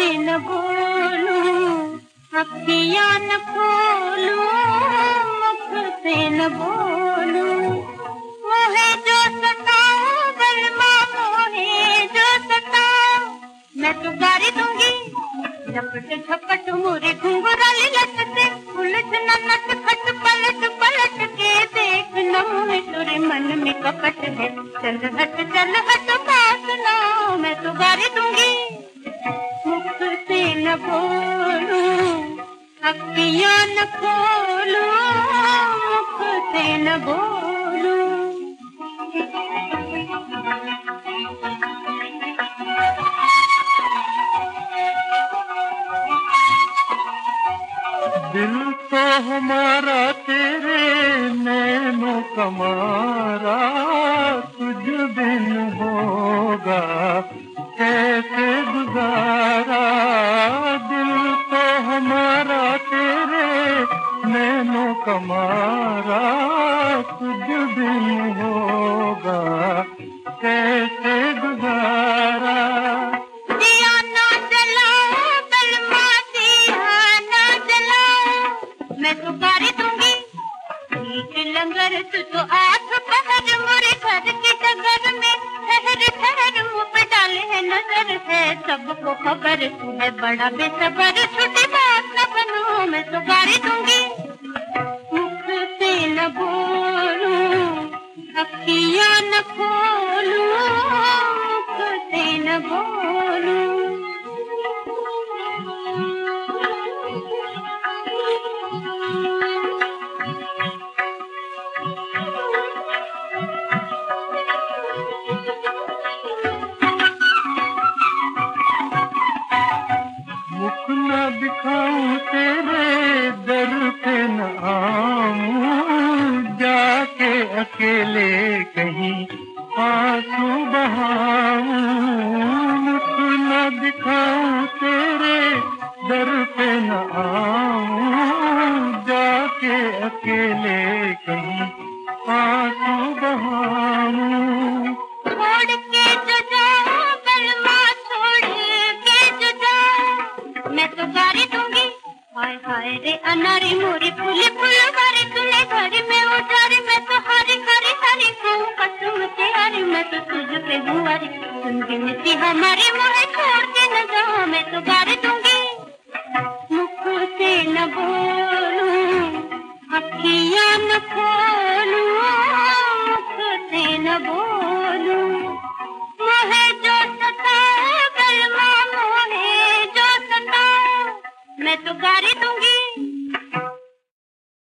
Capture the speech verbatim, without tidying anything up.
न बोलूं, अखियां न खोलूं, मुख से न बोलूं। मोहे जो सताओ बलमा, मोहे जो सताओ, मैं तो गारी दूंगी। झपट झपट मोरे घुंघराली लटते, उलझ न नट खट पलट पलट के देख न मुँह तुरे मन में कपट है। चल हट चल हट पास ना, मैं तो गारी दूंगी। मुख से न बोलूं, अखियां न खोलूं, मुख से न बोलूं। दिल तो हमारा तेरे नैनों का मारा, तुझ बिन होगा कैसे गुजारा। दिल तो हमारा तेरे नैनों का मारा, तुझ बिन होगा कैसे गुजारा। मैं तो गारी दूंगी। नीच लंगर तू तो आठ पहर मोरे घर की डगर में, ठहर ठहर मुँह पे डाले है नजर है सबको खबर, तू है बड़ा बेसबर, छोटी बात न बनो। मैं तो गारी दूंगी। मुख से न बोलूं, अखियां न खोलूं, मुख से न बोलूं। मुख न दिखाऊं तेरे दर पे न आऊं, जाके अकेले कहीं आंसू बहाऊं। मुख न दिखाऊं तेरे दर पे न आऊं, जाके अकेले कहीं आंसू बहाऊं। छोड़ के जो जाओ बलमा, छोड़ के जो जाओ, मैं तो गारी दूंगी। हाय हाय रे अनारी मोरी फूली फुलवारी, तूने घड़ी में उजारी, मैं तो हरी हरी हरी हूँ कसम तेरी, मैं तो तुझ पे हूँ वारी। सुन गिनती हमारी मोहे छोड़ के न जाओ, मैं तो गारी दूंगी। मुख से न बोलूं, अखियां न खोलूं, मुख से न बोलूं। मोहे जो सताओ बलमा, मोहे जो सताओ, मैं तो गारी दूंगी।